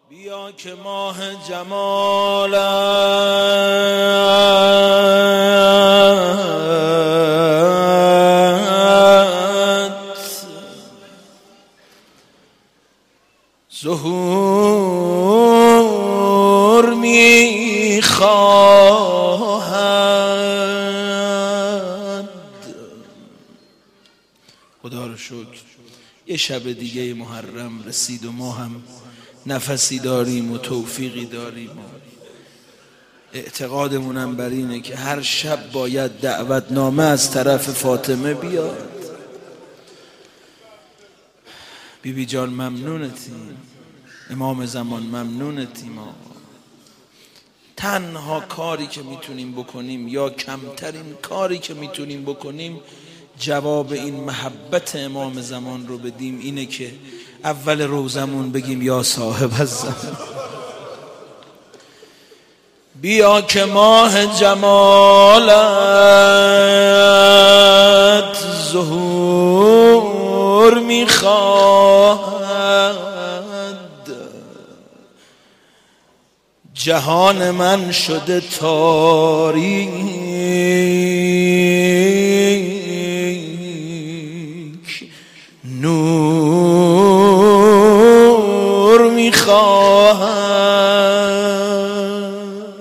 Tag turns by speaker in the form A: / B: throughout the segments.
A: بیا که ماه جمالت ظهور میخواهد. خدا رو شکر یه شب دیگه محرم رسید و ما هم نفسی داریم و توفیقی داریم و اعتقادمونم بر اینه که هر شب باید دعوتنامه از طرف فاطمه بیاد. بیبی جان ممنونتیم، امام زمان ممنونتیم. ما تنها کاری که میتونیم بکنیم یا کمترین کاری که میتونیم بکنیم جواب این محبت امام زمان رو بدیم اینه که اول روزمون بگیم یا صاحب الزمان بیا که ماه جمالت ظهور میخواهد. جهان من شده تاریک، نور میخواهد.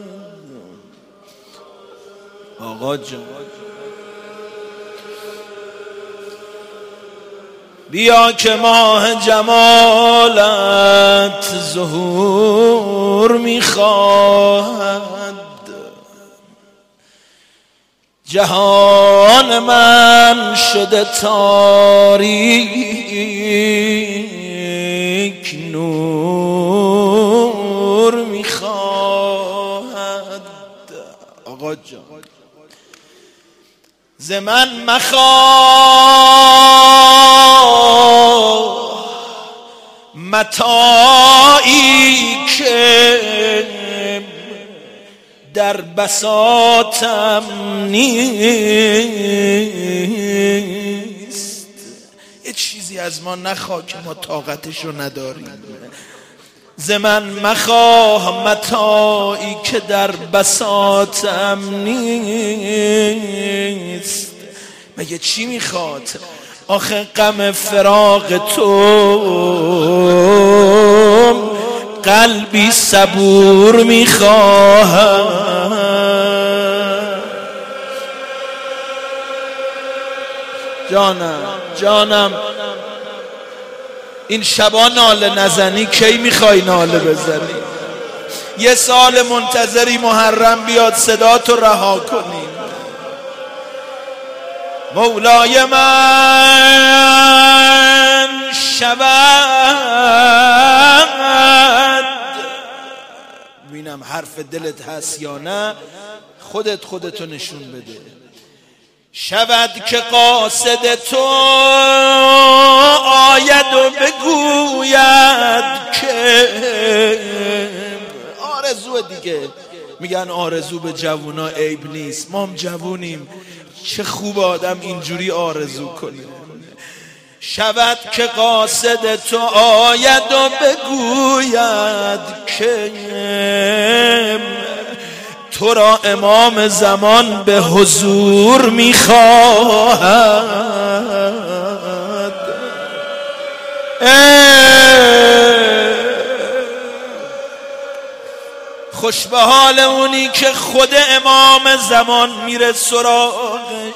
A: آقا جان بیا که ماه جمالت ظهور میخواهد. جهان من شده تاریک، نور میخواهد. آقا جان ز من مخواه متاعی که در بساطم نیست. یه چیزی از ما نخواه که ما طاقتش رو نداریم. ز من مخواه متاعی که در بساطم نیست. مگه چی میخواد؟ آخه غم فراق تو قلبی صبور میخواهد. جانم این شبا ناله نزنی کی میخوای ناله بزنی؟ یه سال منتظری محرم بیاد صدا تو رها کنی. مولای من شود، ببینم حرف دلت هست یا نه، خودتو نشون بده. شود که قاصد تو آید و بگوید که آرزو دیگه. میگن آرزو به جوونا عیب نیست، ما هم جوونیم، چه خوب آدم اینجوری آرزو کنه. شود که قاصد تو آید و بگوید که تو را امام زمان به حضور میخواهد. خوش به حال اونی که خود امام زمان میره سراغش.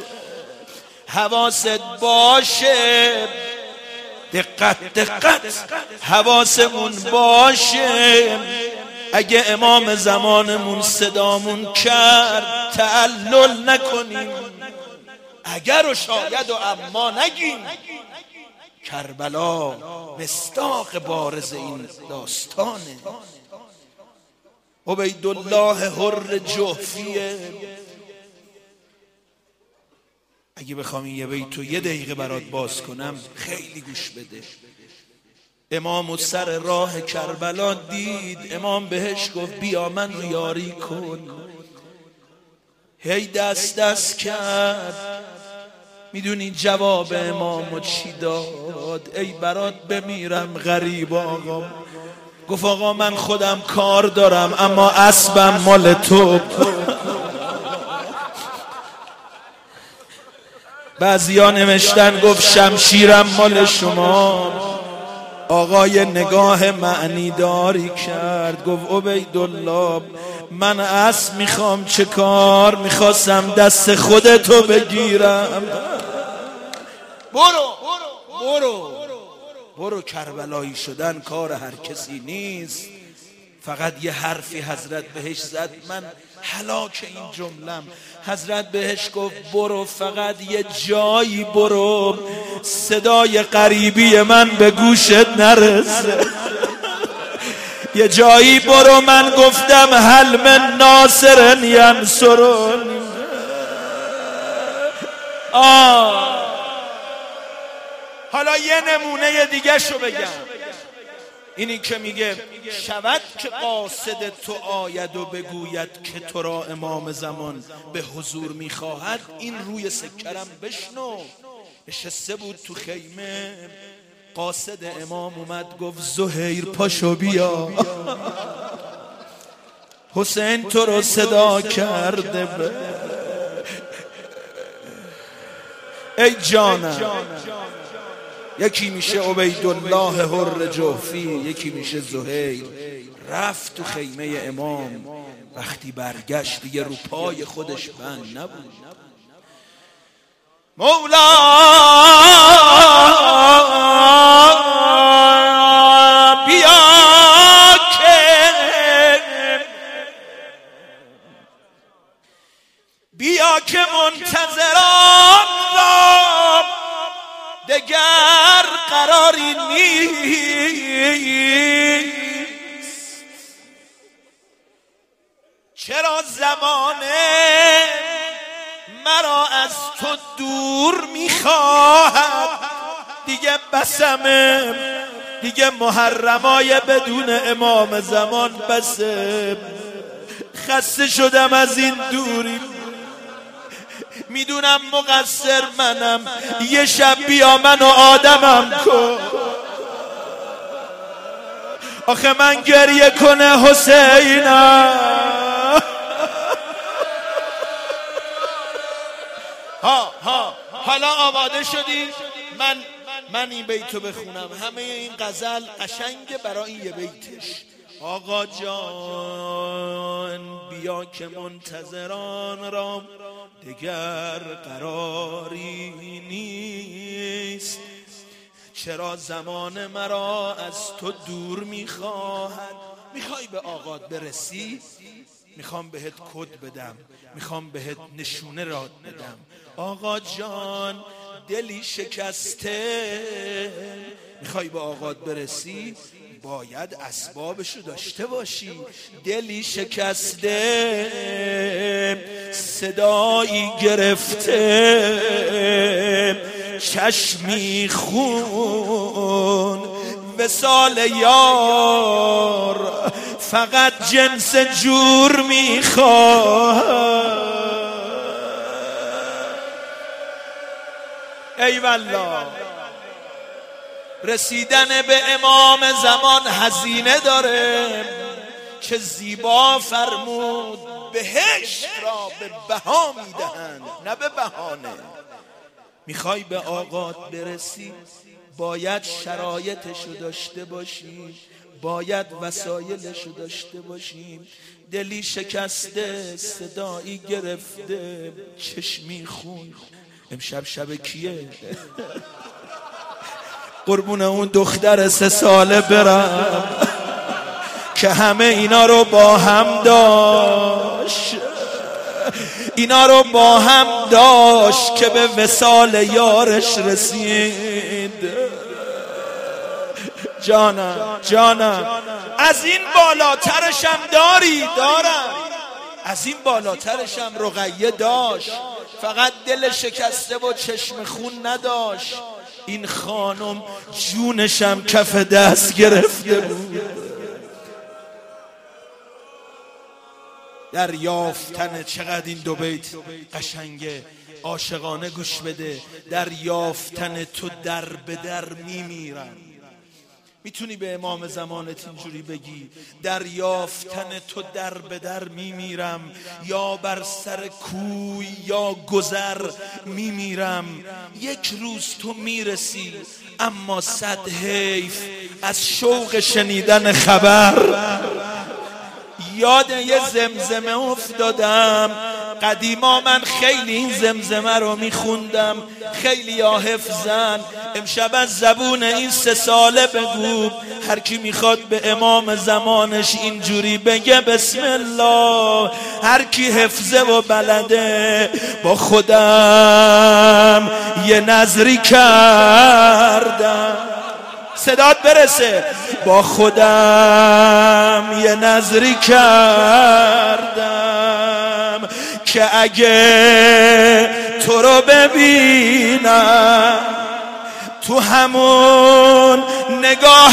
A: حواست باشه، دقت حواسمون باشه. اگه امام زمانمون صدامون کرد تعلل نکنیم، اگر و شاید و اما نگیم. کربلا مصداق بارز این داستانه. عبیدالله حر جحفیه. اگه بخوام این یه بیتو یه دقیقه برات باز کنم خیلی گوش بده. امام و سر راه کربلا دید، امام بهش گفت بیا من رو یاری کن. هی دست کرد. میدونی جواب امامو چی داد؟ ای برات بمیرم غریب آقا، گفت آقا من خودم کار دارم اما اسبم مال تو. بعضیا نوشتن گفت شمشیرم مال شما. آقای نگاه معنی داری کرد، گفت عبیدالله من اسب میخوام، چه کار؟ میخواستم دست خودتو بگیرم. برو کربلایی شدن کار هر کسی نیست. فقط یه حرفی حضرت بهش زد، من هلاک این جملم. حضرت بهش گفت برو، فقط یه جایی برو صدای غریبی من به گوشت نرسه. یه جایی برو من گفتم هل من ناصر ینصرون. حالا یه نمونه دیگه شو بگم. اینی که میگه شود که قاصد تو آید و بگوید که تو را امام زمان به حضور میخواهد. این روی سکرم بشنو. نشسته بود تو خیمه، قاصد امام اومد گفت زهیر پاشو بیا، حسین تو رو صدا کرده. ای جانم، یکی میشه عبیدالله حر جحفی، یکی میشه زهیر. رفت تو خیمه امام، وقتی برگشت دیگه رو پای خودش بند نبود. مولا بیا که منتظران را دگر قراری نیست. چرا زمانه مرا از تو دور میخواهد؟ دیگه بسمه، دیگه محرمای بدون امام زمان بسه. خسته شدم از این دوری، میدونم مقصر منم. یه شب بیا منو آدمم کن. آخه من گریه کنه حسینم. حالا آماده شدی؟ من این بیتو بخونم. همه این غزل قشنگه برای این یه بیتش. آقا جان بیا که منتظران را دگر قراری نیست. چرا زمان مرا از تو دور میخواهد؟ میخوای به آقات برسی؟ میخوام بهت کد بدم، میخوام بهت نشونه راد بدم. آقا جان دلی شکسته، میخوای به آقات برسی؟ باید اسبابشو داشته باشی. دلی شکسته، صدایی گرفته، چشمی خون، وصال یار فقط جنس جور میخواد. ای والله رسیدن به امام زمان هزینه داره. چه زیبا فرمود بهشت را به بها میدهند نه به بهانه. میخوای به آقات برسی؟ باید شرایطشو داشته باشی، باید وسایلشو داشته باشیم. دلی شکسته، صدایی گرفته، چشمی خون. امشب شب کیه؟ قربون اون دختر 3 ساله برم که همه اینا رو با هم داشت، اینا رو با هم داشت که به وصال یارش رسید. جانم از این بالاترشم دارم. از این بالاترشم رقیه داشت، فقط دل شکسته و چشم خون نداشت. این خانم جونشم کف دست گرفته بود. در یافتن، چقدر این دو بیت قشنگه، عاشقانه گوش بده. در یافتن تو در به در میمیرم. میتونی به امام زمانت اینجوری بگی در یافتن تو در به در میمیرم، یا بر سر کوی یا گذر میمیرم. یک روز تو میرسی اما صد حیف از شوق شنیدن خبر. یاد یه زمزمه افتادم، قدیما من خیلی این زمزمه رو میخوندم، خیلی ها حفظن. امشب از زبون این 3 ساله بگو، هر کی میخواد به امام زمانش اینجوری بگه بسم الله. هر کی حفظه و بلده با خودم یه نظری کردم، صدات برسه، با خودم یه نظری کردم که اگه تو رو ببینم تو همون نگاه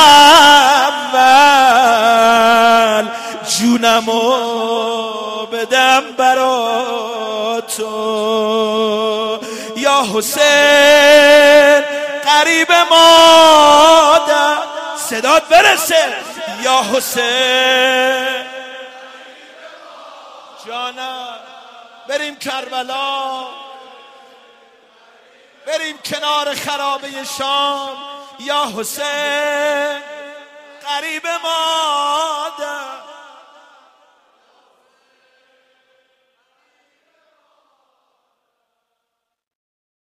A: اول جونمو بدم برا تو. یا حسین قریب مادر، صدات برسه، یا حسین جانم. بریم کربلا، بریم کنار خرابه شام. یا حسین قریب ما